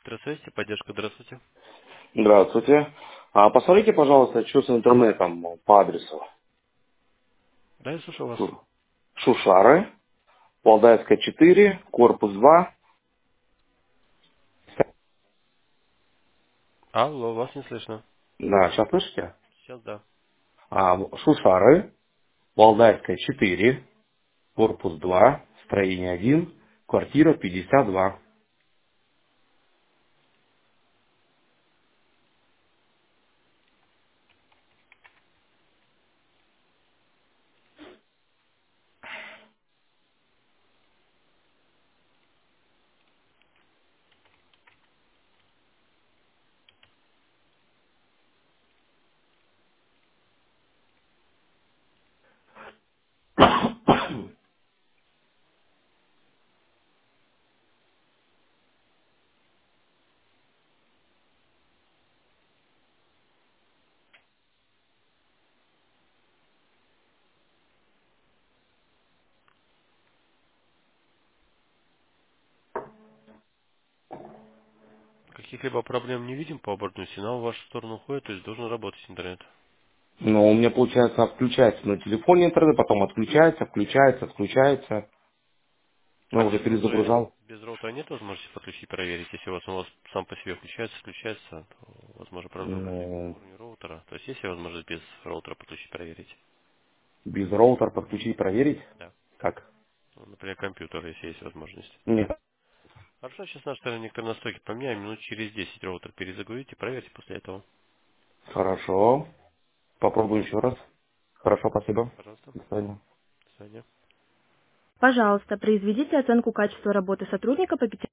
Здравствуйте, поддержка, здравствуйте. Здравствуйте. Посмотрите, пожалуйста, что с интернетом по адресу. Да, я слушаю вас. Шушары, Валдаевская 4, корпус 2. Алло, вас не слышно. Да, сейчас слышите? Сейчас да. Шушары, Валдаевская 4, корпус 2, строение 1, квартира 52. Каких-либо проблем не видим по оборотному сигналу в вашу сторону уходит, то есть должен работать интернет. Но у меня, получается, включается на телефоне интернет, потом отключается, включается, отключается. А Ну, уже перезагружал. без роутера нет возможности подключить, проверить, если у вас сам по себе включается, то, возможно, проблема возникла на Ну, уровне роутера. То есть есть возможность без роутера подключить, проверить? без роутера подключить, проверить. Да. Как? Ну, например, компьютер, если есть возможность. Нет. Хорошо, сейчас наш некоторые настройки поменяем, минут через 10 роутер перезагрузите, проверьте после этого. Хорошо. Попробуем еще раз. Хорошо, спасибо. Пожалуйста. До свидания. До свидания. Пожалуйста, произведите оценку качества работы сотрудника по